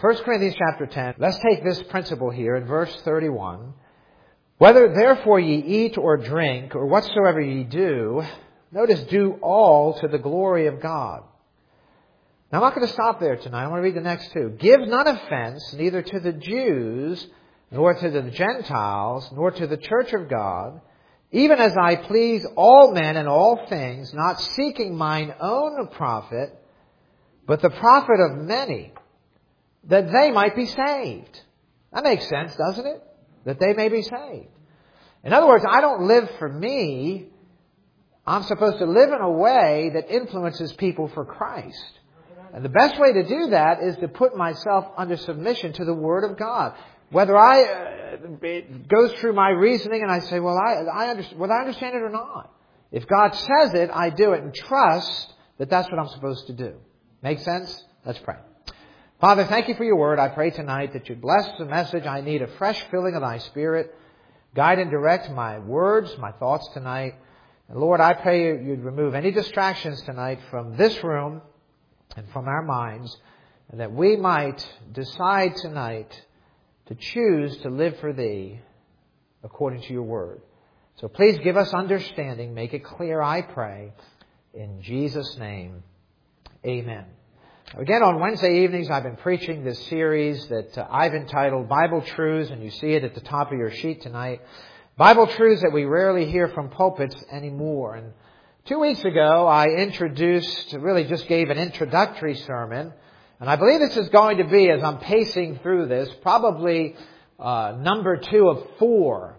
1 Corinthians chapter 10, let's take this principle here in verse 31. Whether therefore ye eat or drink, or whatsoever ye do, notice, do all to the glory of God. Now I'm not going to stop there tonight. I want to read the next two. Give none offense, neither to the Jews, nor to the Gentiles, nor to the church of God, even as I please all men in all things, not seeking mine own profit, but the profit of many, that they might be saved. That makes sense, doesn't it? That they may be saved. In other words, I don't live for me. I'm supposed to live in a way that influences people for Christ. And the best way to do that is to put myself under submission to the Word of God. Whether it goes through my reasoning and I say, well, I understand it or not. If God says it, I do it and trust that that's what I'm supposed to do. Make sense? Let's pray. Father, thank you for your word. I pray tonight that you bless the message. I need a fresh filling of thy Spirit. Guide and direct my words, my thoughts tonight. And Lord, I pray you'd remove any distractions tonight from this room and from our minds, and that we might decide tonight to choose to live for thee according to your word. So please give us understanding. Make it clear, I pray. In Jesus' name, amen. Again, on Wednesday evenings, I've been preaching this series that I've entitled Bible Truths, and you see it at the top of your sheet tonight. Bible truths that we rarely hear from pulpits anymore. And 2 weeks ago, I just gave an introductory sermon. And I believe this is going to be, as I'm pacing through this, probably number 2 of 4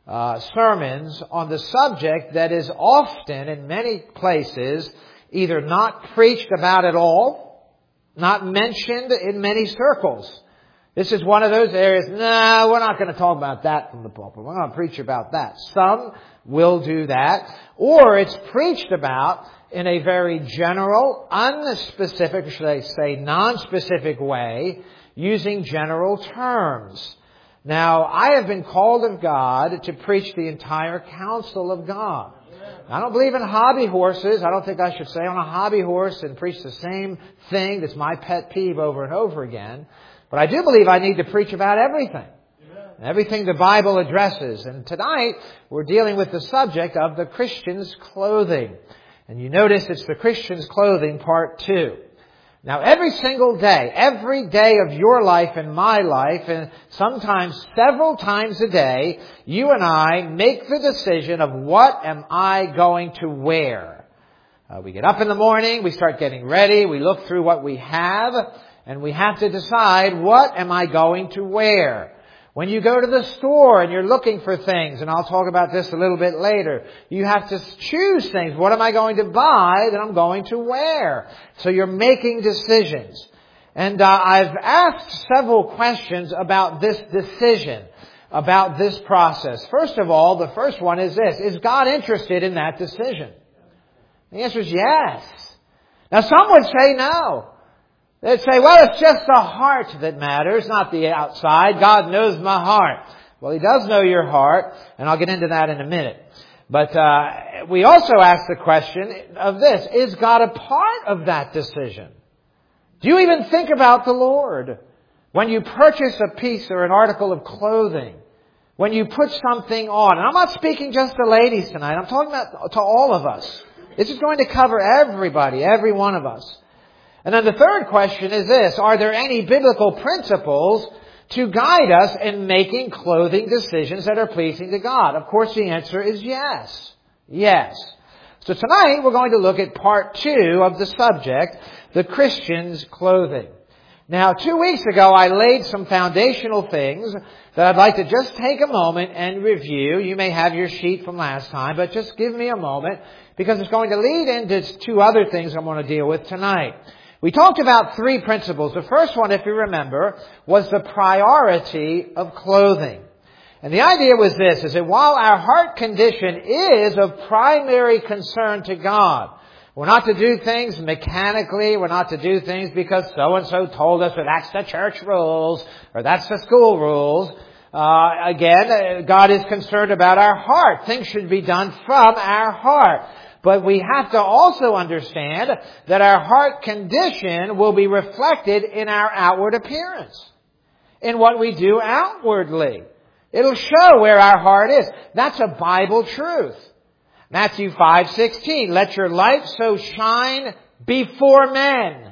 sermons on the subject that is often, in many places, either not preached about at all, not mentioned in many circles. This is one of those areas, no, we're not going to talk about that from the pulpit. We're going to preach about that. Some will do that. Or it's preached about in a very general, unspecific, should I say, non-specific way, using general terms. Now, I have been called of God to preach the entire counsel of God. I don't believe in hobby horses. I don't think I should say on a hobby horse and preach the same thing that's my pet peeve over and over again. But I do believe I need to preach about everything. Everything the Bible addresses. And tonight we're dealing with the subject of the Christian's clothing. And you notice it's the Christian's clothing part 2. Now every single day, every day of your life and my life, and sometimes several times a day, you and I make the decision of what am I going to wear. We get up in the morning, we start getting ready, we look through what we have, and we have to decide what am I going to wear. When you go to the store and you're looking for things, and I'll talk about this a little bit later, you have to choose things. What am I going to buy that I'm going to wear? So you're making decisions. And I've asked several questions about this decision, about this process. First of all, the first one is this. Is God interested in that decision? The answer is yes. Now some would say no. They'd say, well, it's just the heart that matters, not the outside. God knows my heart. Well, He does know your heart, and I'll get into that in a minute. But we also ask the question of this. Is God a part of that decision? Do you even think about the Lord? When you purchase a piece or an article of clothing, when you put something on, and I'm not speaking just to ladies tonight, I'm talking about to all of us. This is going to cover everybody, every one of us. And then the third question is this. Are there any biblical principles to guide us in making clothing decisions that are pleasing to God? Of course, the answer is yes. Yes. So tonight we're going to look at part 2 of the subject, the Christian's clothing. Now, 2 weeks ago I laid some foundational things that I'd like to just take a moment and review. You may have your sheet from last time, but just give me a moment because it's going to lead into 2 other things I'm going to deal with tonight. We talked about 3 principles. The first one, if you remember, was the priority of clothing. And the idea was this, is that while our heart condition is of primary concern to God, we're not to do things mechanically, we're not to do things because so-and-so told us, or that's the church rules, or that's the school rules. Again, God is concerned about our heart. Things should be done from our heart. But we have to also understand that our heart condition will be reflected in our outward appearance, in what we do outwardly. It'll show where our heart is. That's a Bible truth. Matthew 5:16, let your light so shine before men.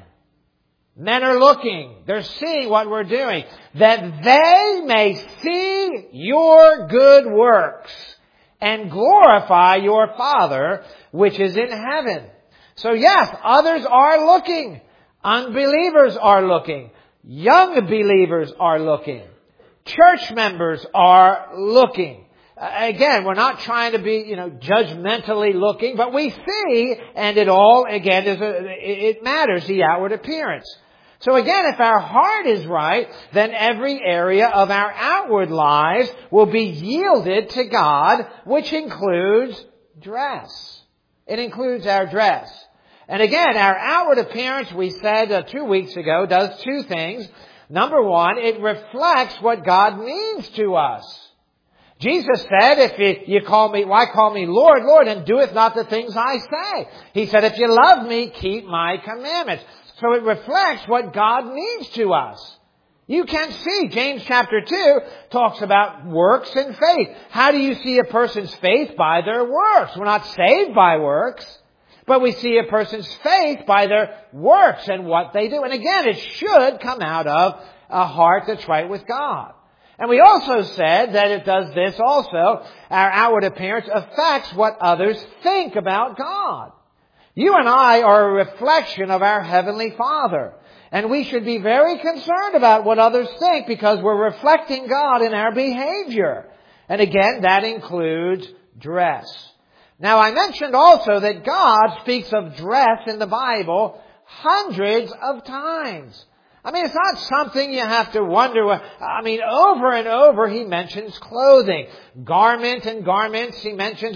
Men are looking. They're seeing what we're doing. That they may see your good works and glorify your Father which is in heaven. So yes, others are looking. Unbelievers are looking. Young believers are looking. Church members are looking. Again, we're not trying to be, judgmentally looking, but we see, and it all, again, it matters, the outward appearance. So again, if our heart is right, then every area of our outward lives will be yielded to God, which includes dress. It includes our dress. And again, our outward appearance, we said 2 weeks ago, does two things. Number one, it reflects what God means to us. Jesus said, if you call me, why call me Lord, Lord, and doeth not the things I say? He said, if you love me, keep my commandments. So it reflects what God means to us. You can see, James chapter 2 talks about works and faith. How do you see a person's faith? By their works. We're not saved by works, but we see a person's faith by their works and what they do. And again, it should come out of a heart that's right with God. And we also said that it does this also. Our outward appearance affects what others think about God. You and I are a reflection of our Heavenly Father. And we should be very concerned about what others think because we're reflecting God in our behavior. And again, that includes dress. Now, I mentioned also that God speaks of dress in the Bible hundreds of times. It's not something you have to wonder. Over and over he mentions clothing. Garment and garments he mentions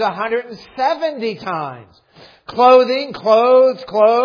170 times. Clothing, clothes,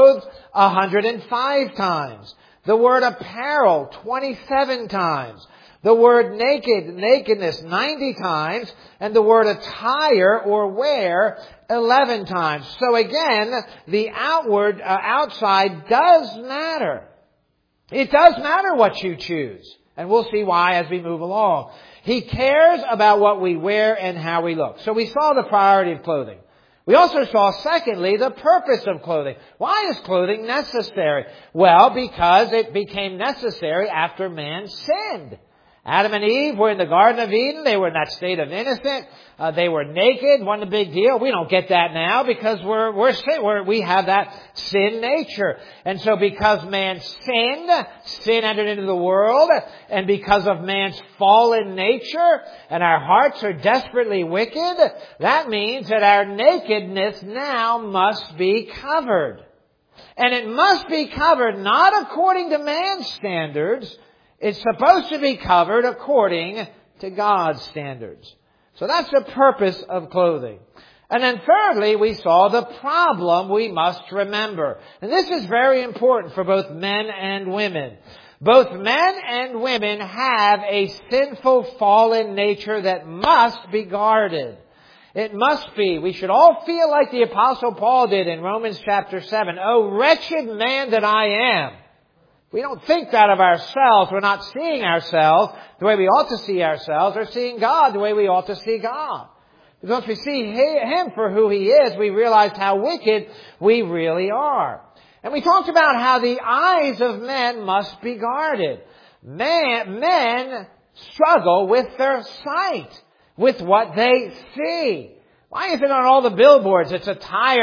105 times. The word apparel, 27 times. The word naked, nakedness, 90 times. And the word attire or wear, 11 times. So again, the outside does matter. It does matter what you choose. And we'll see why as we move along. He cares about what we wear and how we look. So we saw the priority of clothing. We also saw, secondly, the purpose of clothing. Why is clothing necessary? Well, because it became necessary after man sinned. Adam and Eve were in the Garden of Eden. They were in that state of innocent. They were naked. Wasn't a big deal. We don't get that now because we have that sin nature. And so because man sinned, sin entered into the world. And because of man's fallen nature, and our hearts are desperately wicked, that means that our nakedness now must be covered. And it must be covered not according to man's standards. It's supposed to be covered according to God's standards. So that's the purpose of clothing. And then thirdly, we saw the problem we must remember. And this is very important for both men and women. Both men and women have a sinful, fallen nature that must be guarded. It must be. We should all feel like the Apostle Paul did in Romans chapter 7. Oh, wretched man that I am. We don't think that of ourselves. We're not seeing ourselves the way we ought to see ourselves or seeing God the way we ought to see God. Because once we see Him for who He is, we realize how wicked we really are. And we talked about how the eyes of men must be guarded. Men struggle with their sight, with what they see. Why is it on all the billboards? It's a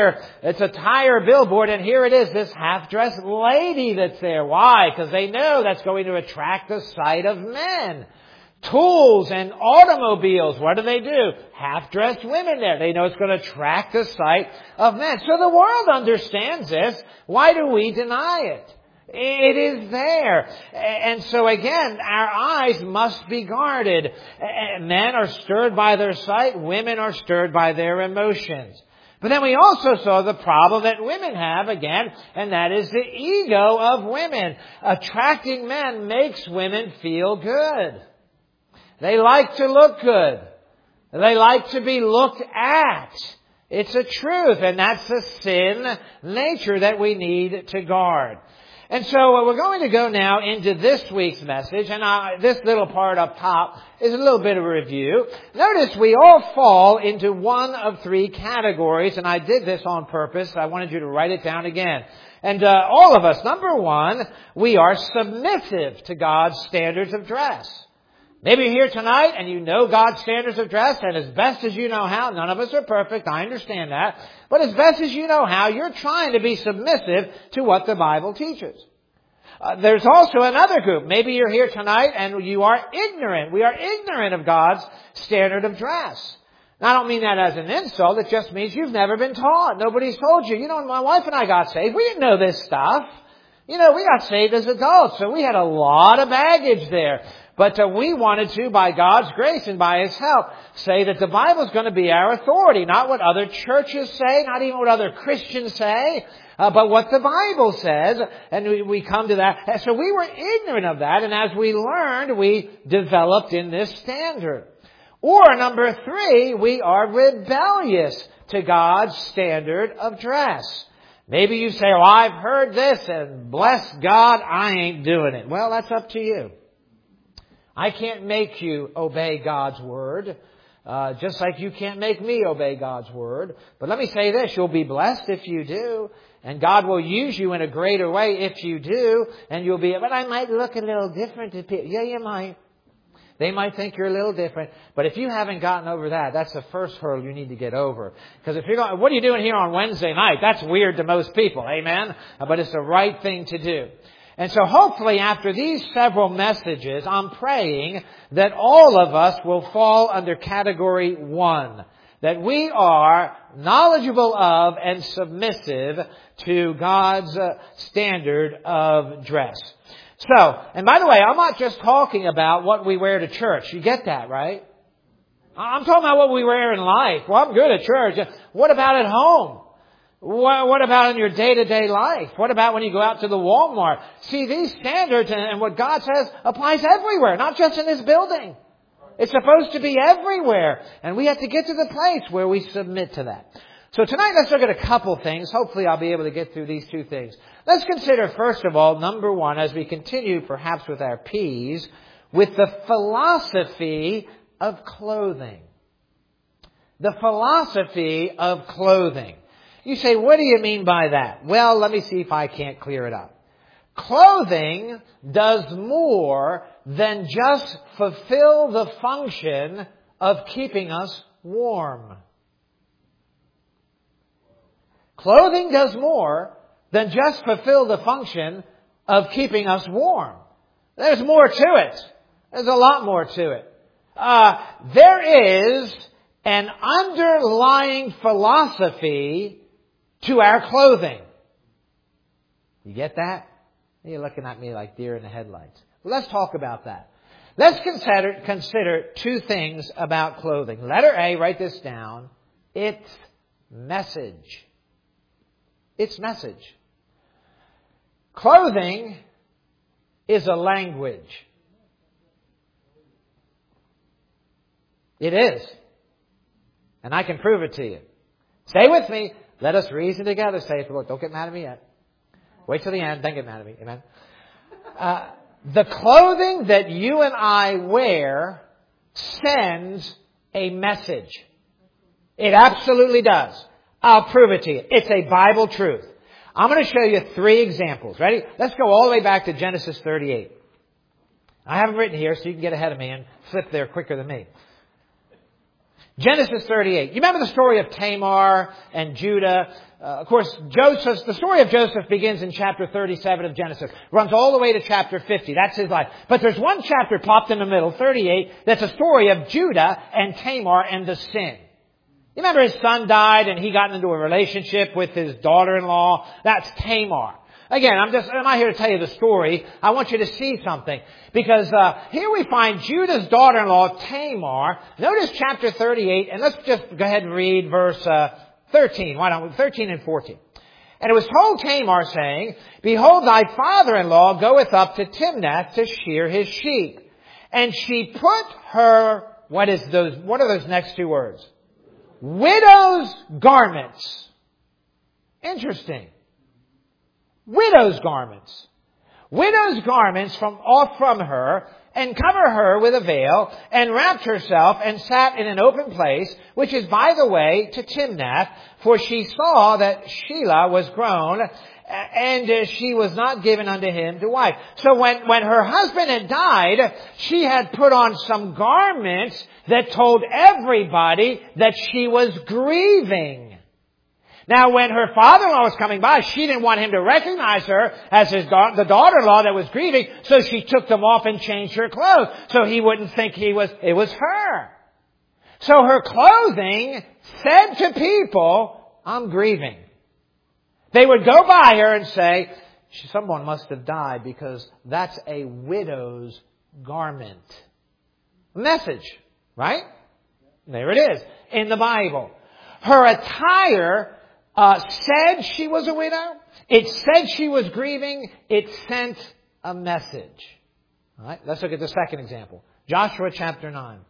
tire billboard, and here it is, this half-dressed lady that's there. Why? Because they know that's going to attract the sight of men. Tools and automobiles, what do? Half-dressed women there. They know it's going to attract the sight of men. So the world understands this. Why do we deny it? It is there. And so again, our eyes must be guarded. Men are stirred by their sight. Women are stirred by their emotions. But then we also saw the problem that women have again, and that is the ego of women. Attracting men makes women feel good. They like to look good. They like to be looked at. It's a truth, and that's the sin nature that we need to guard. And so we're going to go now into this week's message, and this little part up top is a little bit of a review. Notice we all fall into one of three categories, and I did this on purpose. I wanted you to write it down again. And all of us, number one, we are submissive to God's standards of dress. Maybe you're here tonight and you know God's standards of dress, and as best as you know how, none of us are perfect, I understand that, but as best as you know how, you're trying to be submissive to what the Bible teaches. There's also another group. Maybe you're here tonight and you are ignorant. We are ignorant of God's standard of dress. Now, I don't mean that as an insult. It just means you've never been taught. Nobody's told you. You know, when my wife and I got saved, we didn't know this stuff. You know, we got saved as adults, so we had a lot of baggage there. But we wanted to, by God's grace and by His help, say that the Bible is going to be our authority. Not what other churches say, not even what other Christians say, but what the Bible says. And we come to that. So we were ignorant of that, and as we learned, we developed in this standard. Or number three, we are rebellious to God's standard of dress. Maybe you say, "Oh, I've heard this, and bless God, I ain't doing it." Well, that's up to you. I can't make you obey God's Word, just like you can't make me obey God's Word. But let me say this, you'll be blessed if you do, and God will use you in a greater way if you do, and you'll be, but I might look a little different to people. Yeah, you might. They might think you're a little different, but if you haven't gotten over that, that's the first hurdle you need to get over. Because if you're going, what are you doing here on Wednesday night? That's weird to most people, amen? But it's the right thing to do. And so hopefully after these several messages, I'm praying that all of us will fall under category one. That we are knowledgeable of and submissive to God's standard of dress. So, and by the way, I'm not just talking about what we wear to church. You get that, right? I'm talking about what we wear in life. Well, I'm good at church. What about at home? What about in your day-to-day life? What about when you go out to the Walmart? See, these standards and what God says applies everywhere, not just in this building. It's supposed to be everywhere. And we have to get to the place where we submit to that. So tonight, let's look at a couple things. Hopefully, I'll be able to get through these two things. Let's consider, first of all, number one, as we continue perhaps with our P's, with the philosophy of clothing. The philosophy of clothing. You say, what do you mean by that? Well, let me see if I can't clear it up. Clothing does more than just fulfill the function of keeping us warm. Clothing does more than just fulfill the function of keeping us warm. There's more to it. There's a lot more to it. There is an underlying philosophy to our clothing. You get that? You're looking at me like deer in the headlights. Well, let's talk about that. Let's consider two things about clothing. Letter A, write this down. Its message. Its message. Clothing is a language. It is. And I can prove it to you. Stay with me. Let us reason together, saith the Lord. Don't get mad at me yet. Wait till the end, then get mad at me. Amen. The clothing that you and I wear sends a message. It absolutely does. I'll prove it to you. It's a Bible truth. I'm going to show you three examples. Ready? Let's go all the way back to Genesis 38. I have them written here so you can get ahead of me and flip there quicker than me. Genesis 38. You remember the story of Tamar and Judah? Of course, the story of Joseph begins in chapter 37 of Genesis. Runs all the way to chapter 50. That's his life. But there's one chapter popped in the middle, 38, that's a story of Judah and Tamar and the sin. You remember his son died and he got into a relationship with his daughter-in-law? That's Tamar. Again, I'm not here to tell you the story. I want you to see something. Because here we find Judah's daughter-in-law, Tamar. Notice chapter 38, and let's just go ahead and read verse 13. Why don't we? 13 and 14. And it was told Tamar, saying, Behold, thy father-in-law goeth up to Timnath to shear his sheep. And she put her, what are those next two words? widow's garments. Interesting. Widow's garments. Widow's garments off from her, and cover her with a veil, and wrapped herself, and sat in an open place, which is by the way to Timnath, for she saw that Shelah was grown, and she was not given unto him to wife. So when her husband had died, she had put on some garments that told everybody that she was grieving. Now, when her father-in-law was coming by, she didn't want him to recognize her as the daughter-in-law that was grieving, so she took them off and changed her clothes, so he wouldn't think it was her. So her clothing said to people, I'm grieving. They would go by her and say, someone must have died because that's a widow's garment. Message, right? There it is, in the Bible. Her attire said she was a widow. It said she was grieving. It sent a message. All right, let's look at the second example. Joshua chapter 9.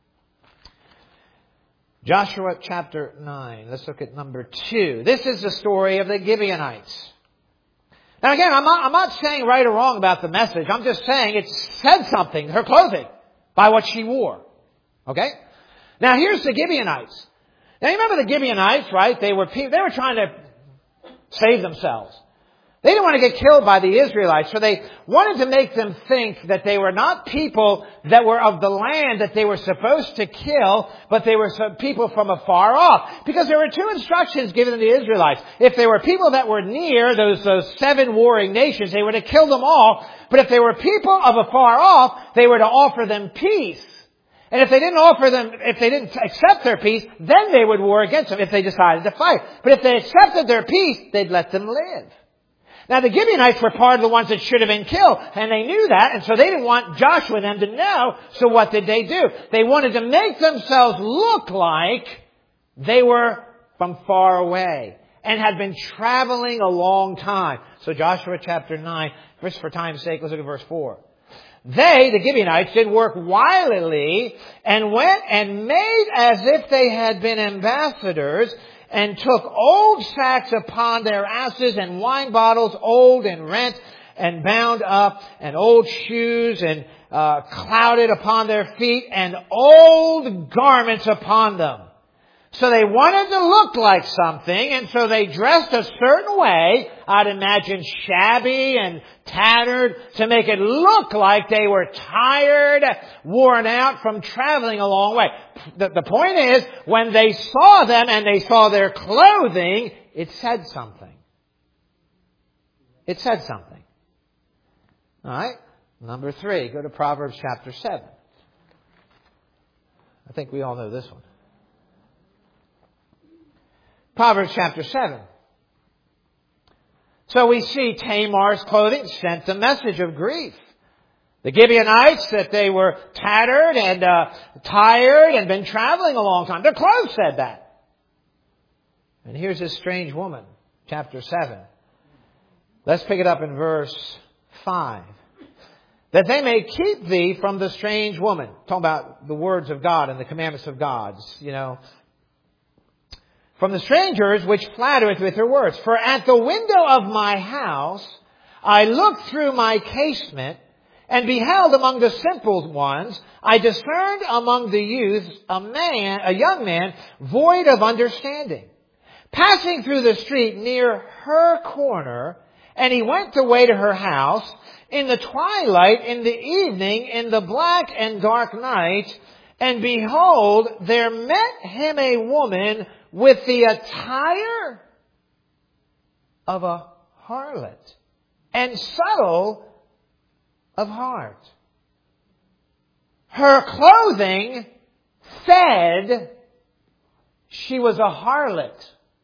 Joshua chapter 9. Let's look at number 2. This is the story of the Gibeonites. Now again, I'm not saying right or wrong about the message. I'm just saying it said something, her clothing, by what she wore. Okay? Now here's the Gibeonites. Now you remember the Gibeonites, right? They were trying to save themselves. They didn't want to get killed by the Israelites, so they wanted to make them think that they were not people that were of the land that they were supposed to kill, but they were some people from afar off. Because there were 2 instructions given to the Israelites. If they were people that were near those 7 warring nations, they were to kill them all. But if they were people of afar off, they were to offer them peace. And if they didn't accept their peace, then they would war against them if they decided to fight. But if they accepted their peace, they'd let them live. Now the Gibeonites were part of the ones that should have been killed, and they knew that, and so they didn't want Joshua and them to know, so what did they do? They wanted to make themselves look like they were from far away and had been traveling a long time. So Joshua chapter 9, just for time's sake, let's look at verse 4. They, the Gibeonites, did work wildly and went and made as if they had been ambassadors, and took old sacks upon their asses and wine bottles, old and rent and bound up, and old shoes and clouded upon their feet, and old garments upon them. So they wanted to look like something, and so they dressed a certain way, I'd imagine shabby and tattered, to make it look like they were tired, worn out from traveling a long way. The point is, when they saw them and they saw their clothing, it said something. It said something. All right? Number 3, go to Proverbs chapter 7. I think we all know this one. Proverbs chapter 7. So we see Tamar's clothing sent a message of grief. The Gibeonites, that they were tattered and tired and been traveling a long time. Their clothes said that. And here's this strange woman, chapter 7. Let's pick it up in verse 5. That they may keep thee from the strange woman. Talking about the words of God and the commandments of God, from the strangers which flattereth with her words. For at the window of my house I looked through my casement, and beheld among the simple ones, I discerned among the youths a young man void of understanding, passing through the street near her corner, and he went the way to her house in the twilight, in the evening, in the black and dark night, and behold, there met him a woman with the attire of a harlot, and subtle of heart. Her clothing said she was a harlot.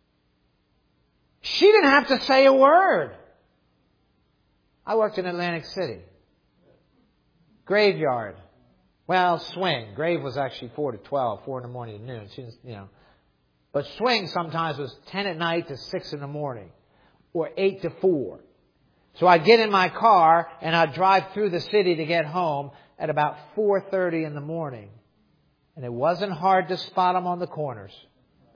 She didn't have to say a word. I worked in Atlantic City. Graveyard. Well, swing. Grave was actually 4 to 12, 4 in the morning to noon. She was, But swing sometimes was 10 at night to 6 in the morning, or 8 to 4. So I'd get in my car and I'd drive through the city to get home at about 4:30 in the morning. And it wasn't hard to spot them on the corners.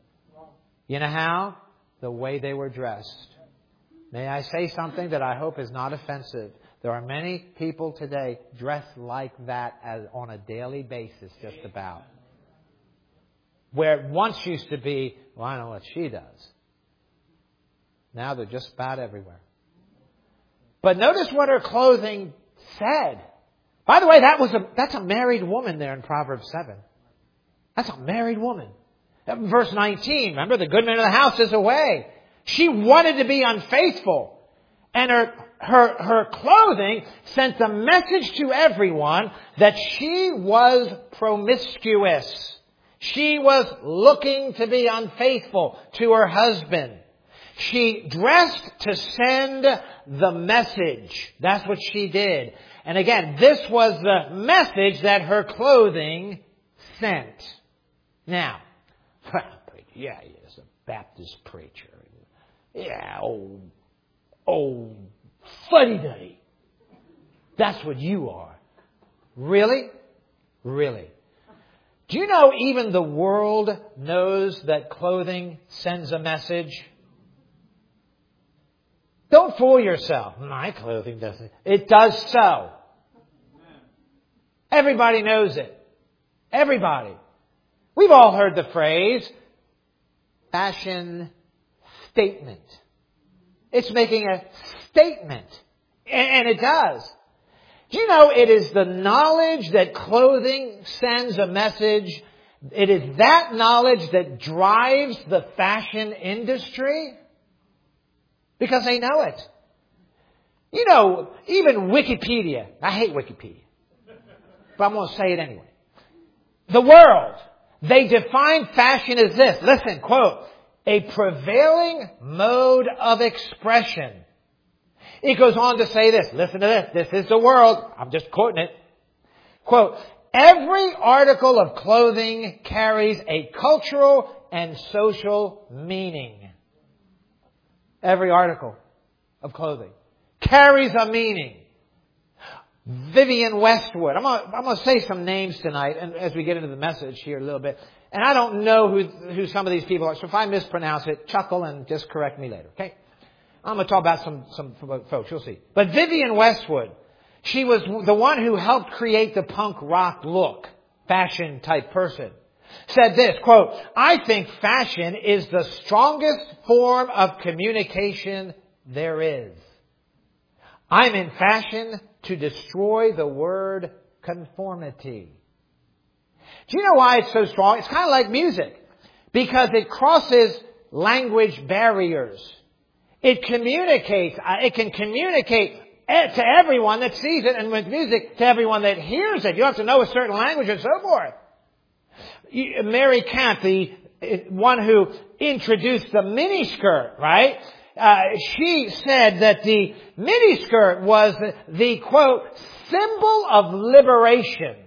You know how? The way they were dressed. May I say something that I hope is not offensive? There are many people today dressed like that on a daily basis, just about. Where it once used to be, well, I know what she does. Now they're just about everywhere. But notice what her clothing said. By the way, that's a married woman there in Proverbs 7. That's a married woman. Verse 19, remember, the good man of the house is away. She wanted to be unfaithful. And her clothing sent a message to everyone that she was promiscuous. She was looking to be unfaithful to her husband. She dressed to send the message. That's what she did. And again, this was the message that her clothing sent. Now, yeah, he is a Baptist preacher. Yeah, old fuddy-duddy. That's what you are. Really? Really? Do you know even the world knows that clothing sends a message? Don't fool yourself. My clothing doesn't. It does so. Everybody knows it. Everybody. We've all heard the phrase, fashion statement. It's making a statement. And it does. Do you know it is the knowledge that clothing sends a message? It is that knowledge that drives the fashion industry? Because they know it. You know, even Wikipedia. I hate Wikipedia. But I'm going to say it anyway. The world. They define fashion as this. Listen, quote, a prevailing mode of expression. It goes on to say this. Listen to this. This is the world. I'm just quoting it. Quote, every article of clothing carries a cultural and social meaning. Every article of clothing carries a meaning. Vivienne Westwood. I'm going to say some names tonight, and as we get into the message here a little bit. And I don't know who some of these people are, so if I mispronounce it, chuckle and just correct me later, okay? I'm going to talk about some folks, you'll see. But Vivienne Westwood, she was the one who helped create the punk rock look, fashion type person. Said this, quote, I think fashion is the strongest form of communication there is. I'm in fashion to destroy the word conformity. Do you know why it's so strong? It's kind of like music. Because it crosses language barriers. It communicates. It can communicate to everyone that sees it, and with music, to everyone that hears it. You have to know a certain language and so forth. Mary Camp, the one who introduced the miniskirt, right? She said that the miniskirt was the, quote, symbol of liberation.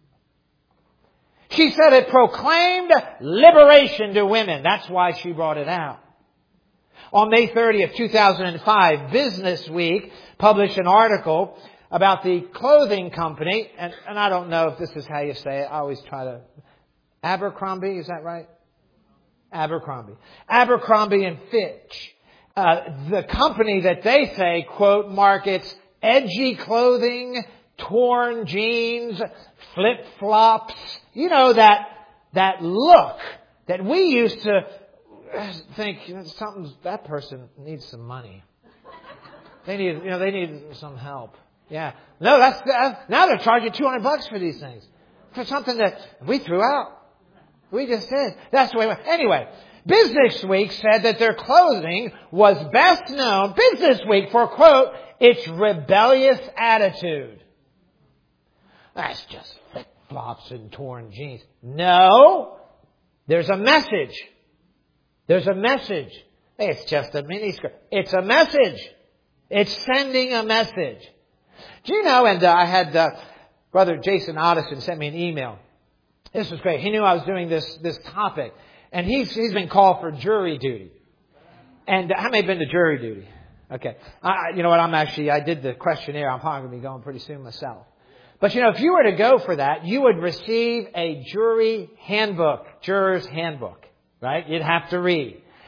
She said it proclaimed liberation to women. That's why she brought it out. On May 30th, 2005, Business Week published an article about the clothing company, and I don't know if this is how you say it. I always try to... Abercrombie, is that right? Abercrombie. Abercrombie and Fitch. The company that they say, quote, markets edgy clothing, torn jeans, flip-flops. You know, that look that we used to think, that person needs some money. They need some help. Yeah. No, now they're charging $200 for these things. For something that we threw out. We just did. That's the way it went. Anyway, Business Week said that their clothing was best known, Business Week, for, quote, its rebellious attitude. That's just flip-flops and torn jeans. No. There's a message. There's a message. It's just a miniskirt. It's a message. It's sending a message. Do you know, and I had Brother Jason Otteson sent me an email. This was great. He knew I was doing this topic. And he's been called for jury duty. And how many have been to jury duty? Okay. You know what? I did the questionnaire. I'm probably going to be going pretty soon myself. But if you were to go for that, you would receive a jury handbook, juror's handbook, right? You'd have to read.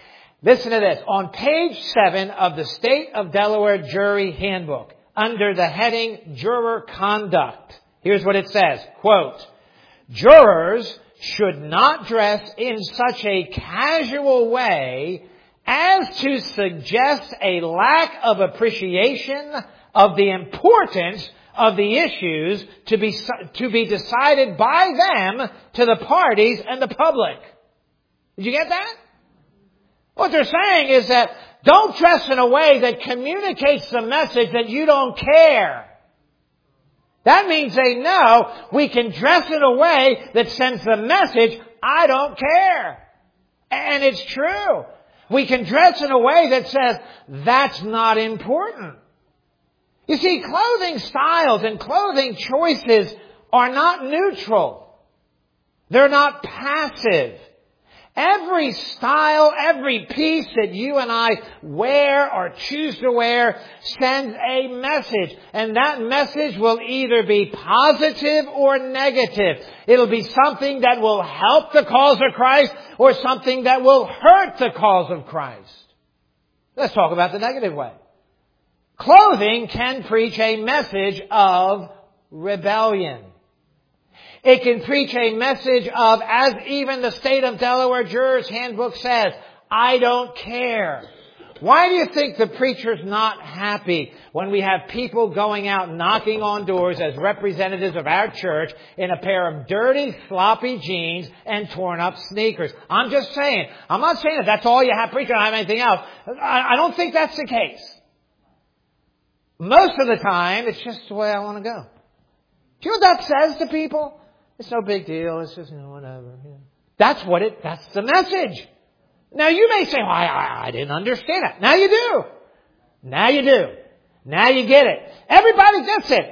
Listen to this. On page 7 of the State of Delaware Jury Handbook, under the heading Juror Conduct, here's what it says, quote, "Jurors should not dress in such a casual way as to suggest a lack of appreciation of the importance of the issues to be decided by them to the parties and the public." Did you get that? What they're saying is that don't dress in a way that communicates the message that you don't care. That means they know we can dress in a way that sends the message, I don't care. And it's true. We can dress in a way that says, that's not important. You see, clothing styles and clothing choices are not neutral. They're not passive. Every style, every piece that you and I wear or choose to wear sends a message. And that message will either be positive or negative. It'll be something that will help the cause of Christ or something that will hurt the cause of Christ. Let's talk about the negative way. Clothing can preach a message of rebellion. It can preach a message of, as even the State of Delaware Jurors Handbook says, I don't care. Why do you think the preacher's not happy when we have people going out knocking on doors as representatives of our church in a pair of dirty, sloppy jeans and torn up sneakers? I'm just saying. I'm not saying that that's all you have. Preacher, I don't have anything else. I don't think that's the case. Most of the time, it's just the way I want to go. Do you know what that says to people? It's no big deal. It's just, whatever. That's the message. Now you may say, well, I didn't understand it. Now you do. Now you do. Now you get it. Everybody gets it.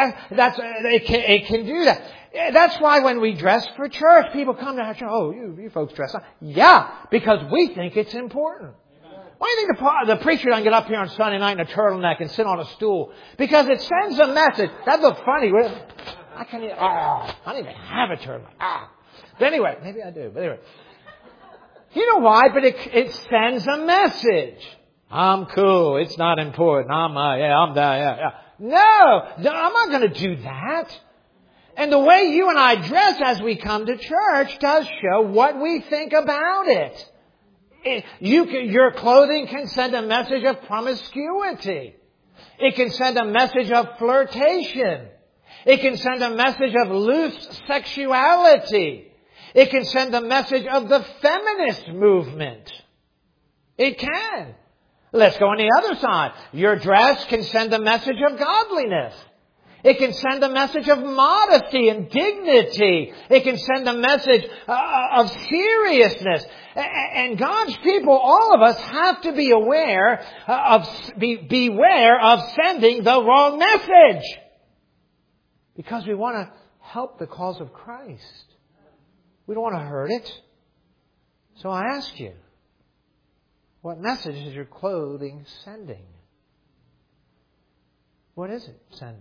It can do that. That's why when we dress for church, people come to our church. Oh, you folks dress up. Yeah, because we think it's important. Why do you think the preacher doesn't get up here on Sunday night in a turtleneck and sit on a stool? Because it sends a message. That looks funny. I don't even have a turtleneck. But anyway, maybe I do. But anyway. You know why? But it sends a message. I'm cool. It's not important. I'm that. No, I'm not going to do that. And the way you and I dress as we come to church does show what we think about it. Your clothing can send a message of promiscuity. It can send a message of flirtation. It can send a message of loose sexuality. It can send a message of the feminist movement. It can. Let's go on the other side. Your dress can send a message of godliness. It can send a message of modesty and dignity. It can send a message of seriousness. And God's people, all of us, have to be aware beware of sending the wrong message. Because we want to help the cause of Christ. We don't want to hurt it. So I ask you, what message is your clothing sending? What is it sending?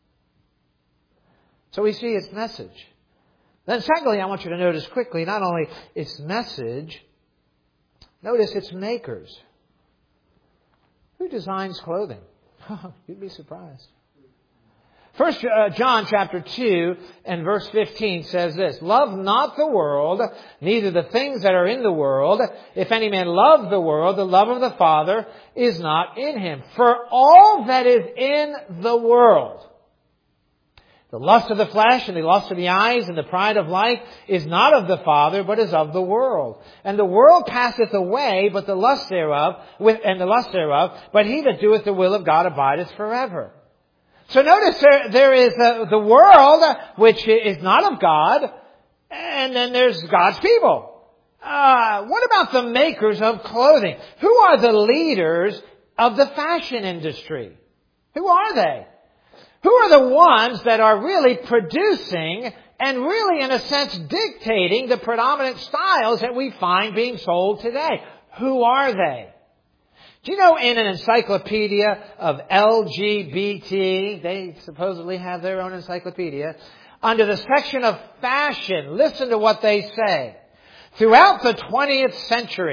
So we see its message. Then secondly, I want you to notice quickly, not only its message, notice its makers. Who designs clothing? You'd be surprised. First John chapter 2 and verse 15 says this, "Love not the world, neither the things that are in the world. If any man love the world, the love of the Father is not in him. For all that is in the world, the lust of the flesh and the lust of the eyes and the pride of life is not of the Father, but is of the world. And the world passeth away, but the lust thereof, but he that doeth the will of God abideth forever." So notice there is the world, which is not of God, and then there's God's people. What about the makers of clothing? Who are the leaders of the fashion industry? Who are they? Who are the ones that are really producing and really, in a sense, dictating the predominant styles that we find being sold today? Who are they? Do you know in an encyclopedia of LGBT, they supposedly have their own encyclopedia, under the section of fashion, listen to what they say. Throughout the 20th century,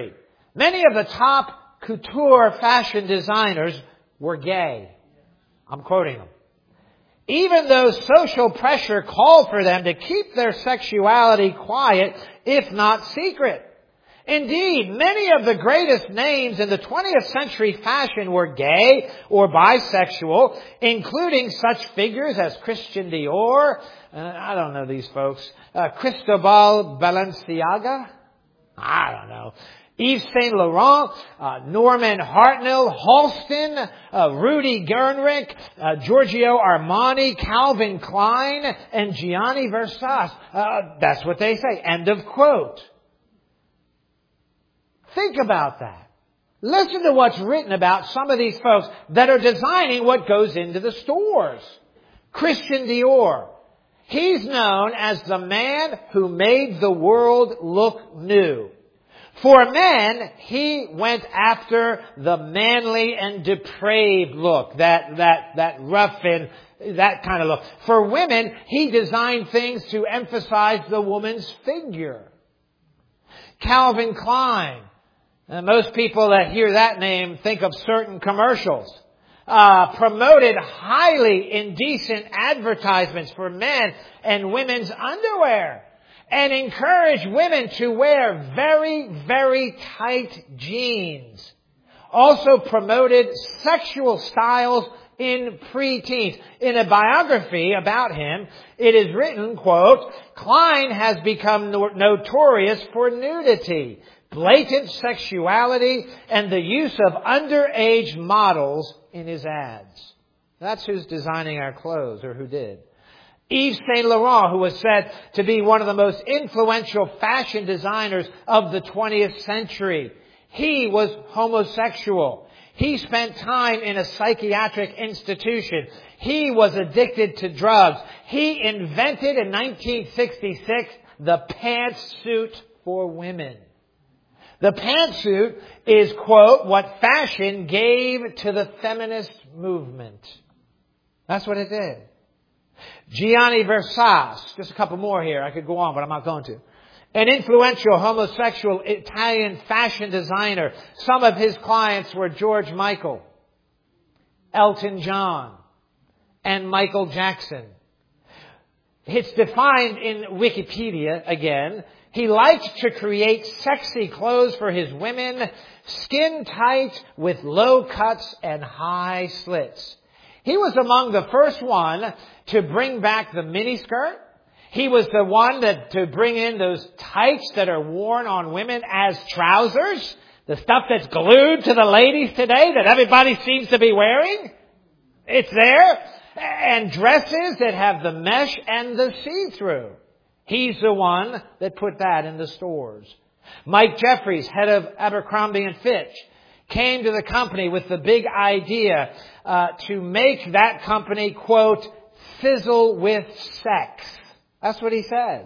Many of the top couture fashion designers were gay. I'm quoting them. Even though social pressure called for them to keep their sexuality quiet, if not secret. Indeed, many of the greatest names in the 20th century fashion were gay or bisexual, including such figures as Christian Dior, I don't know these folks, Cristobal Balenciaga, I don't know, Yves Saint Laurent, Norman Hartnell, Halston, Rudy Gernrich, Giorgio Armani, Calvin Klein, and Gianni Versace. That's what they say. End of quote. Think about that. Listen to what's written about some of these folks that are designing what goes into the stores. Christian Dior. He's known as the man who made the world look new. For men, he went after the manly and depraved look, that rough and that kind of look. For women, he designed things to emphasize the woman's figure. Calvin Klein. Most people that hear that name think of certain commercials. Promoted highly indecent advertisements for men and women's underwear. And encouraged women to wear very, very tight jeans. Also promoted sexual styles in preteens. In a biography about him, it is written, quote, Klein has become notorious for nudity, blatant sexuality, and the use of underage models in his ads. That's who's designing our clothes, or who did. Yves Saint Laurent, who was said to be one of the most influential fashion designers of the 20th century. He was homosexual. He spent time in a psychiatric institution. He was addicted to drugs. He invented in 1966 the pantsuit for women. The pantsuit is, quote, what fashion gave to the feminist movement. That's what it did. Gianni Versace, just a couple more here. I could go on, but I'm not going to. An influential homosexual Italian fashion designer. Some of his clients were George Michael, Elton John, and Michael Jackson. It's defined in Wikipedia again. He liked to create sexy clothes for his women, skin tight with low cuts and high slits. He was among the first one to bring back the miniskirt. He was the one to bring in those tights that are worn on women as trousers. The stuff that's glued to the ladies today that everybody seems to be wearing. It's there. And dresses that have the mesh and the see-through. He's the one that put that in the stores. Mike Jeffries, head of Abercrombie & Fitch, came to the company with the big idea to make that company, quote, fizzle with sex. That's what he says.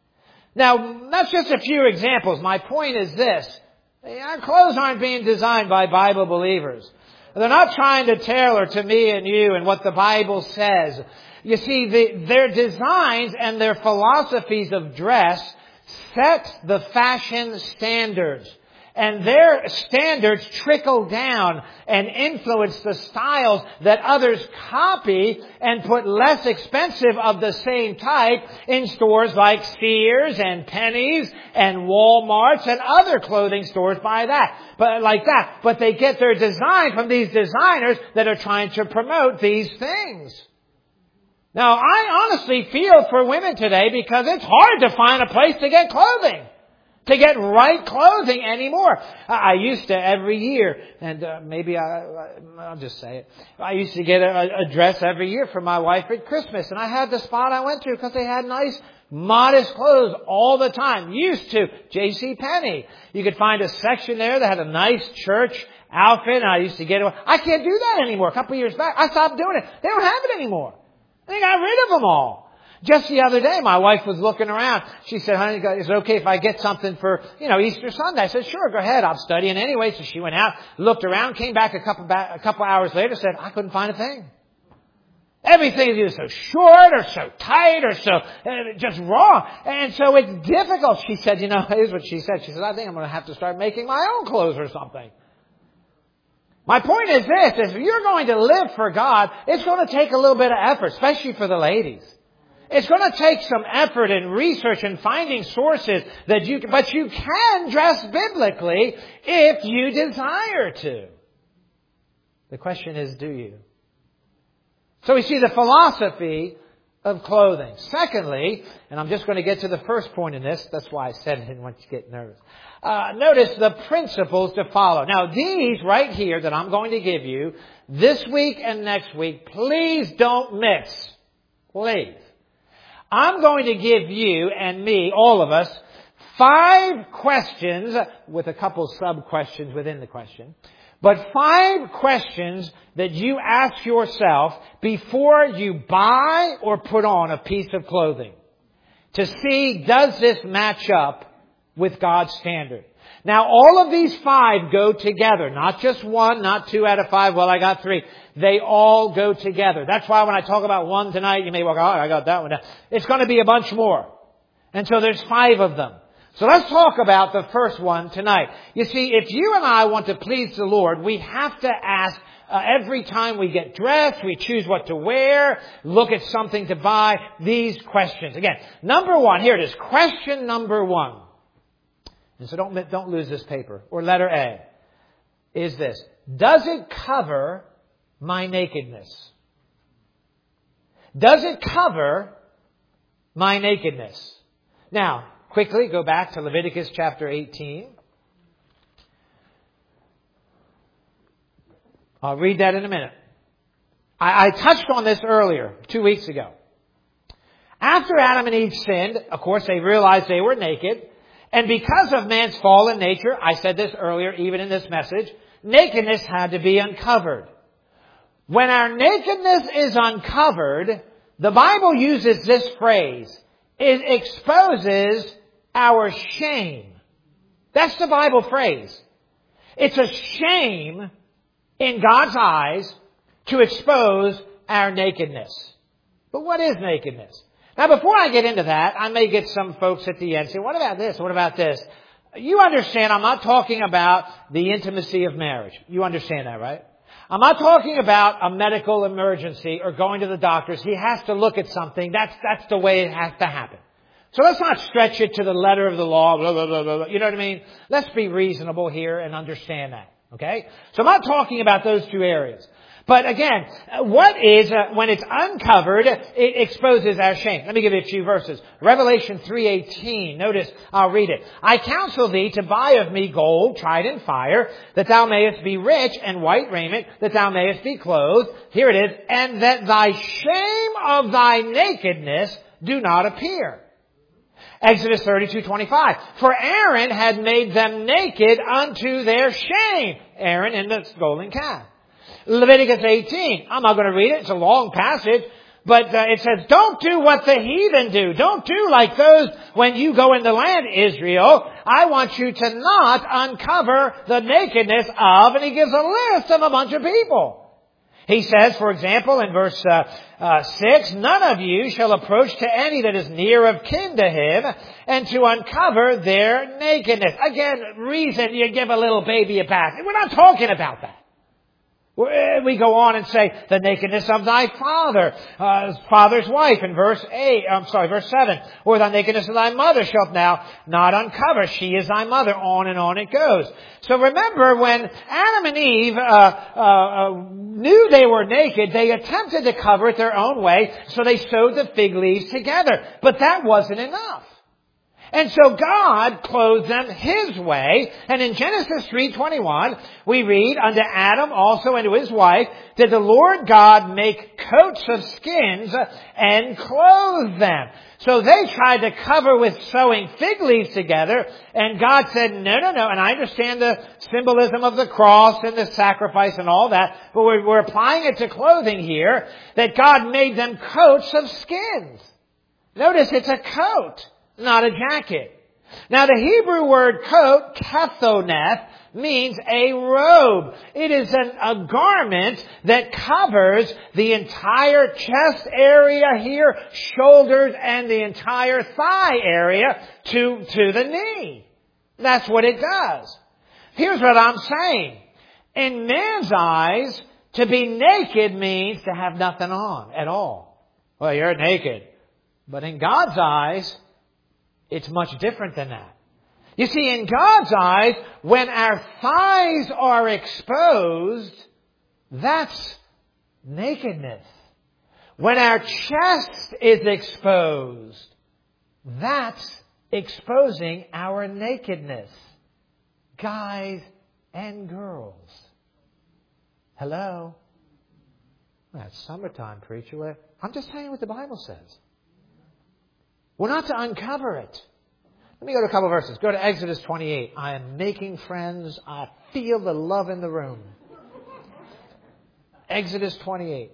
Now, that's just a few examples. My point is this. Our clothes aren't being designed by Bible believers. They're not trying to tailor to me and you and what the Bible says. You see, their designs and their philosophies of dress set the fashion standards. And their standards trickle down and influence the styles that others copy and put less expensive of the same type in stores like Sears and Penny's and Walmart's and other clothing stores like that. But they get their design from these designers that are trying to promote these things. Now, I honestly feel for women today because it's hard to find a place to get clothing. To get right clothing anymore. I used to every year, and maybe I'll just say it. I used to get a dress every year for my wife at Christmas, and I had the spot I went to because they had nice, modest clothes all the time. Used to J.C. Penney. You could find a section there that had a nice church outfit, and I used to get it. I can't do that anymore. A couple of years back, I stopped doing it. They don't have it anymore. They got rid of them all. Just the other day, my wife was looking around. She said, honey, is it okay if I get something for, Easter Sunday? I said, sure, go ahead. I'm studying anyway. So she went out, looked around, came back a couple hours later, said, I couldn't find a thing. Everything is either so short or so tight or so just wrong. And so it's difficult. She said, here's what she said. She said, I think I'm going to have to start making my own clothes or something. My point is this, if you're going to live for God, it's going to take a little bit of effort, especially for the ladies. It's going to take some effort in research and finding sources but you can dress biblically if you desire to. The question is, do you? So we see the philosophy of clothing. Secondly, and I'm just going to get to the first point in this. That's why I said I didn't want you to get nervous. Notice the principles to follow. Now these right here that I'm going to give you this week and next week, please don't miss. Please. I'm going to give you and me, all of us, 5 questions with a couple sub-questions within the question. But 5 questions that you ask yourself before you buy or put on a piece of clothing to see, does this match up with God's standard? Now, all of these 5 go together. Not just 1, not 2 out of 5. Well, I got 3. They all go together. That's why when I talk about 1 tonight, you may walk, I got that one. It's going to be a bunch more. And so there's 5 of them. So let's talk about the first one tonight. You see, if you and I want to please the Lord, we have to ask every time we get dressed, we choose what to wear, look at something to buy, these questions. Again, number 1, here it is. Question number 1. And so don't lose this paper. Or letter A is this. Does it cover my nakedness? Does it cover my nakedness? Now, quickly go back to Leviticus chapter 18. I'll read that in a minute. I touched on this earlier, 2 weeks ago. After Adam and Eve sinned, of course, they realized they were naked. And because of man's fallen nature, I said this earlier, even in this message, nakedness had to be uncovered. When our nakedness is uncovered, the Bible uses this phrase. It exposes our shame. That's the Bible phrase. It's a shame in God's eyes to expose our nakedness. But what is nakedness? Now, before I get into that, I may get some folks at the end say, what about this? What about this? You understand, I'm not talking about the intimacy of marriage. You understand that, right? I'm not talking about a medical emergency or going to the doctors. He has to look at something. That's the way it has to happen. So let's not stretch it to the letter of the law, blah, blah, blah, blah. You know what I mean? Let's be reasonable here and understand that. Okay? So I'm not talking about those 2 areas. But again, what is, when it's uncovered, it exposes our shame. Let me give you a few verses. Revelation 3:18. Notice, I'll read it. I counsel thee to buy of me gold tried in fire, that thou mayest be rich, and white raiment, that thou mayest be clothed. Here it is. And that thy shame of thy nakedness do not appear. Exodus 32:25. For Aaron had made them naked unto their shame. Aaron and the golden calf. Leviticus 18. I'm not going to read it. It's a long passage. But it says, don't do what the heathen do. Don't do like those when you go in the land, Israel. I want you to not uncover the nakedness of, and he gives a list of a bunch of people. He says, for example, in verse 6, none of you shall approach to any that is near of kin to him, and to uncover their nakedness. Again, reason you give a little baby a bath. We're not talking about that. We go on and say, the nakedness of thy father's wife in verse 7. Or the nakedness of thy mother shalt thou not uncover. She is thy mother. On and on it goes. So remember, when Adam and Eve knew they were naked, they attempted to cover it their own way, so they sewed the fig leaves together. But that wasn't enough. And so God clothed them His way. And in Genesis 3:21, we read, unto Adam also and to his wife did the Lord God make coats of skins and clothe them. So they tried to cover with sewing fig leaves together. And God said, no. And I understand the symbolism of the cross and the sacrifice and all that. But we're applying it to clothing here, that God made them coats of skins. Notice it's a coat, not a jacket. Now the Hebrew word coat, kathoneth, means a robe. It is a garment that covers the entire chest area here, shoulders, and the entire thigh area to the knee. That's what it does. Here's what I'm saying. In man's eyes, to be naked means to have nothing on at all. Well, you're naked. But in God's eyes, it's much different than that. You see, in God's eyes, when our thighs are exposed, that's nakedness. When our chest is exposed, that's exposing our nakedness. Guys and girls. Hello? That's summertime, preacher. I'm just telling you what the Bible says. We're not to uncover it. Let me go to a couple of verses. Go to Exodus 28. I am making friends. I feel the love in the room. Exodus 28.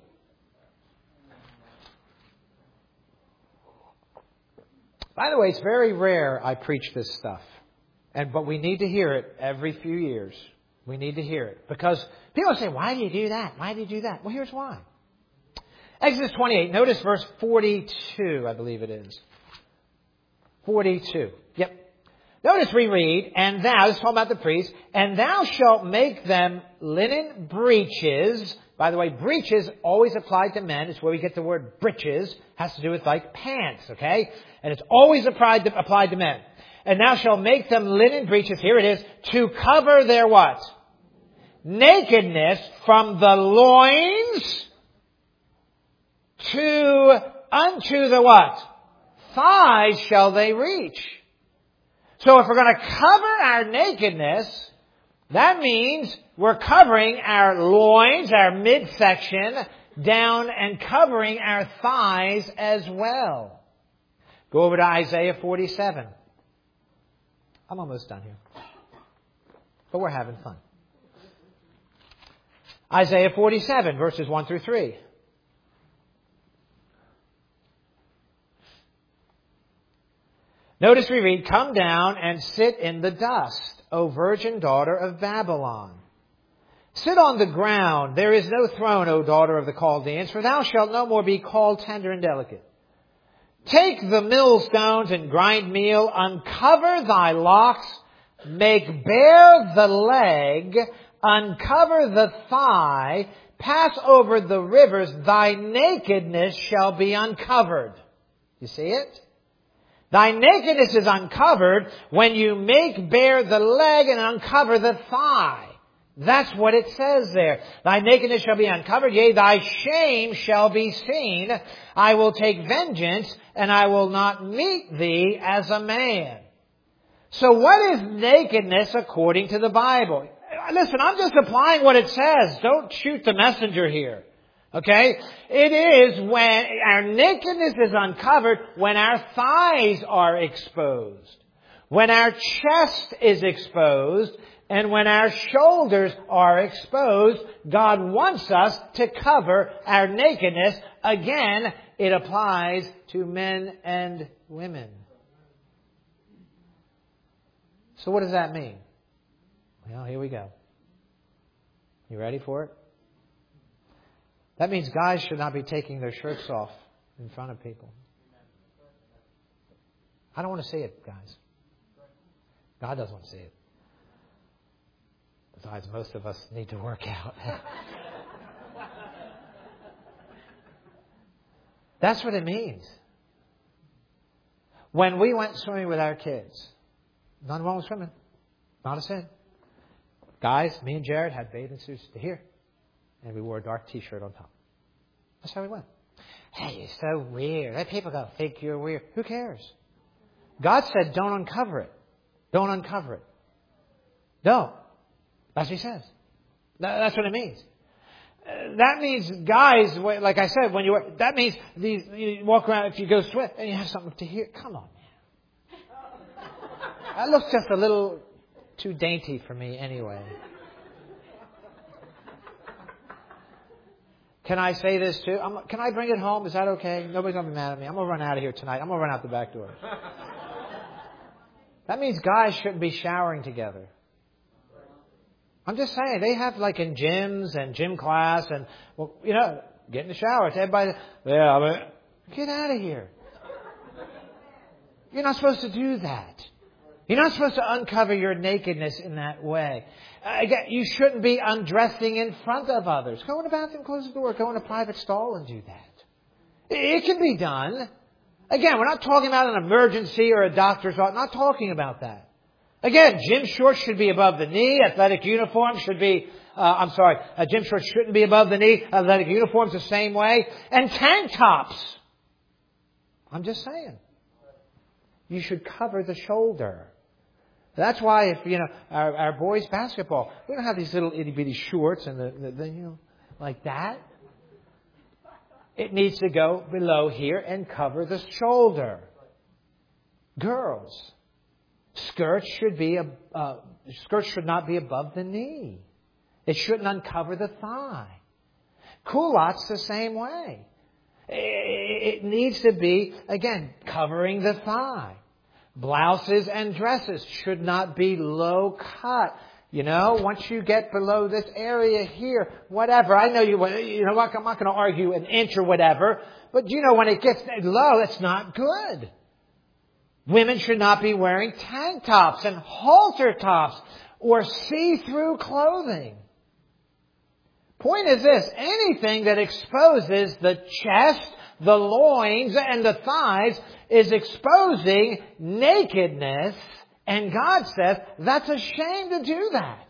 By the way, it's very rare I preach this stuff. But we need to hear it every few years. We need to hear it. Because people say, why do you do that? Why do you do that? Well, here's why. Exodus 28. Notice verse 42, I believe it is. 42. Yep. Notice we read, and thou, this is talking about the priest, and thou shalt make them linen breeches. By the way, breeches always applied to men. It's where we get the word breeches. Has to do with like pants, okay? And it's always applied to men. And thou shalt make them linen breeches, here it is, to cover their what? Nakedness from the loins unto the what? Thighs shall they reach. So if we're going to cover our nakedness, that means we're covering our loins, our midsection, down and covering our thighs as well. Go over to Isaiah 47. I'm almost done here. But we're having fun. Isaiah 47, verses 1 through 3. Notice we read, come down and sit in the dust, O virgin daughter of Babylon. Sit on the ground. There is no throne, O daughter of the Chaldeans, for thou shalt no more be called tender and delicate. Take the millstones and grind meal, uncover thy locks, make bare the leg, uncover the thigh, pass over the rivers, thy nakedness shall be uncovered. You see it? Thy nakedness is uncovered when you make bare the leg and uncover the thigh. That's what it says there. Thy nakedness shall be uncovered, yea, thy shame shall be seen. I will take vengeance, and I will not meet thee as a man. So what is nakedness according to the Bible? Listen, I'm just applying what it says. Don't shoot the messenger here. Okay? It is when our nakedness is uncovered when our thighs are exposed, when our chest is exposed, and when our shoulders are exposed. God wants us to cover our nakedness. Again, it applies to men and women. So what does that mean? Well, here we go. You ready for it? That means guys should not be taking their shirts off in front of people. I don't want to see it, guys. God doesn't want to see it. Besides, most of us need to work out. That's what it means. When we went swimming with our kids, nothing wrong with swimming. Not a sin. Guys, me and Jared had bathing suits to here. And we wore a dark t-shirt on top. That's how we went. Hey, you're so weird. Let people go think you're weird. Who cares? God said don't uncover it. Don't uncover it. Don't. That's what He says. That's what it means. That means, guys, like I said, that means you walk around, if you go swim and you have something to hear. Come on, man. That looks just a little too dainty for me anyway. Can I say this too? Can I bring it home? Is that okay? Nobody's going to be mad at me. I'm going to run out of here tonight. I'm going to run out the back door. That means guys shouldn't be showering together. I'm just saying, they have like in gyms and gym class and, well, you know, get in the shower. It's everybody, get out of here. You're not supposed to do that. You're not supposed to uncover your nakedness in that way. Again, you shouldn't be undressing in front of others. Go in the bathroom, close the door, go in a private stall and do that. It can be done. Again, we're not talking about an emergency or a doctor's office. Not talking about that. Again, gym shorts should be above the knee. Athletic uniforms should be, gym shorts shouldn't be above the knee. Athletic uniforms the same way. And tank tops. I'm just saying. You should cover the shoulder. That's why if, our boys basketball, we don't have these little itty bitty shorts and like that. It needs to go below here and cover the shoulder. Girls, skirts should not be above the knee. It shouldn't uncover the thigh. Culottes the same way. It needs to be, again, covering the thigh. Blouses and dresses should not be low cut. Once you get below this area here, whatever. I know I'm not going to argue an inch or whatever. But when it gets low, it's not good. Women should not be wearing tank tops and halter tops or see-through clothing. Point is this, anything that exposes the chest, the loins, and the thighs is exposing nakedness, and God says that's a shame to do that.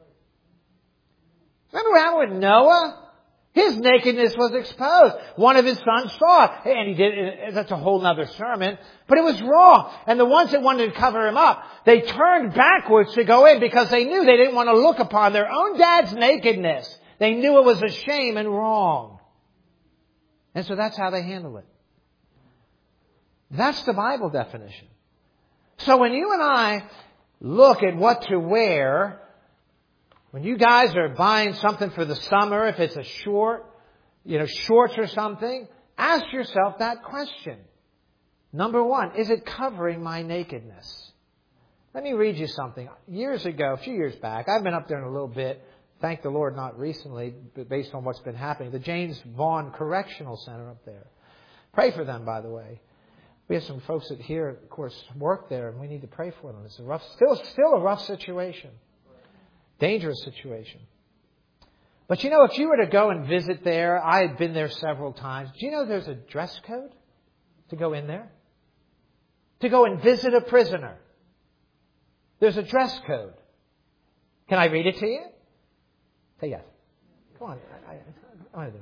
Remember how with Noah? His nakedness was exposed. One of his sons saw it. And he did. That's a whole other sermon. But it was wrong. And the ones that wanted to cover him up, they turned backwards to go in because they knew they didn't want to look upon their own dad's nakedness. They knew it was a shame and wrong. And so that's how they handle it. That's the Bible definition. So when you and I look at what to wear, when you guys are buying something for the summer, if it's a shorts or something, ask yourself that question. Number one, is it covering my nakedness? Let me read you something. Years ago, a few years back, I've been up there in a little bit. Thank the Lord, not recently, but based on what's been happening. The James Vaughn Correctional Center up there. Pray for them, by the way. We have some folks that here, of course, work there, and we need to pray for them. It's still a rough situation. Dangerous situation. But if you were to go and visit there, I had been there several times. Do you know there's a dress code to go in there? To go and visit a prisoner. There's a dress code. Can I read it to you? Say yes. Come on. I want to do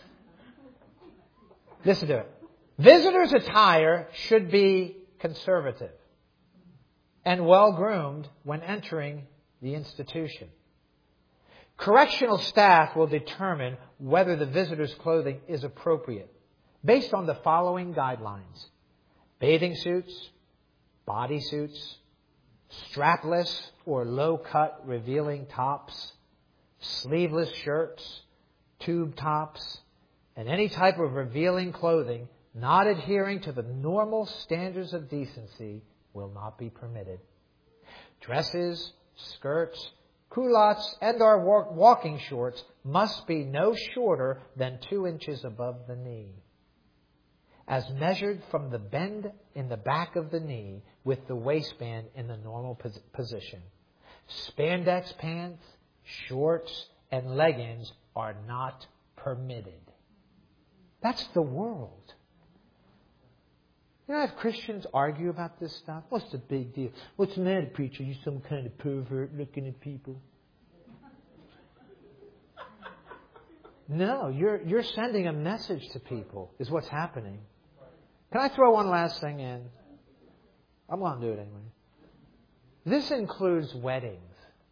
it. Listen to it. Visitors' attire should be conservative and well-groomed when entering the institution. Correctional staff will determine whether the visitor's clothing is appropriate based on the following guidelines: bathing suits, bodysuits, strapless or low-cut revealing tops, sleeveless shirts, tube tops, and any type of revealing clothing not adhering to the normal standards of decency will not be permitted. Dresses, skirts, culottes, and our walking shorts must be no shorter than 2 inches above the knee, as measured from the bend in the back of the knee with the waistband in the normal position. Spandex pants, shorts, and leggings are not permitted. That's the world. I have Christians argue about this stuff. What's the big deal? What's the matter, preacher? You some kind of pervert looking at people? No, you're sending a message to people is what's happening. Can I throw one last thing in? I'm going to do it anyway. This includes weddings.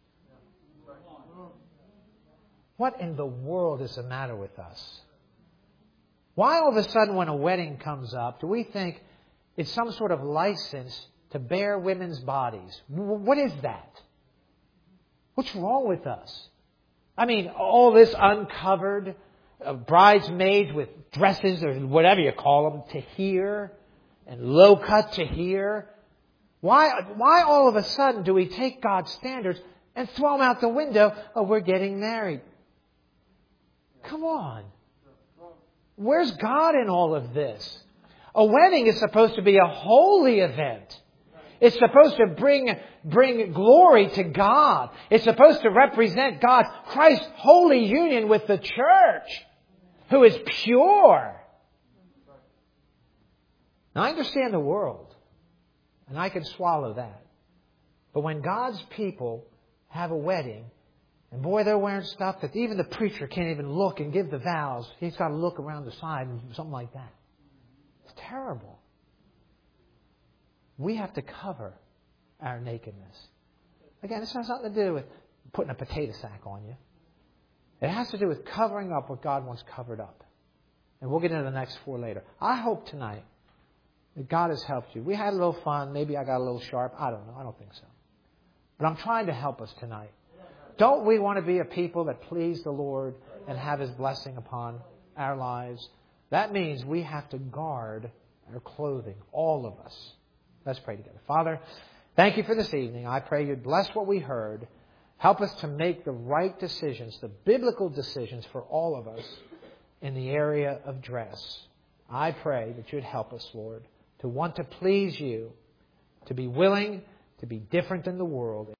What in the world is the matter with us? Why all of a sudden when a wedding comes up do we think it's some sort of license to bare women's bodies? What is that? What's wrong with us? I mean, all this uncovered, bridesmaids with dresses or whatever you call them to here, and low cut to here. Why all of a sudden do we take God's standards and throw them out the window? Oh, we're getting married. Come on. Where's God in all of this? A wedding is supposed to be a holy event. It's supposed to bring glory to God. It's supposed to represent God, Christ's holy union with the church, who is pure. Now, I understand the world, and I can swallow that. But when God's people have a wedding, and boy, they're wearing stuff that even the preacher can't even look and give the vows. He's got to look around the side and something like that. It's terrible. We have to cover our nakedness. Again, this has nothing to do with putting a potato sack on you. It has to do with covering up what God wants covered up. And we'll get into the next 4 later. I hope tonight that God has helped you. We had a little fun. Maybe I got a little sharp. I don't know. I don't think so. But I'm trying to help us tonight. Don't we want to be a people that please the Lord and have His blessing upon our lives? That means we have to guard our clothing, all of us. Let's pray together. Father, thank you for this evening. I pray you'd bless what we heard. Help us to make the right decisions, the biblical decisions for all of us in the area of dress. I pray that you'd help us, Lord, to want to please you, to be willing to be different than the world.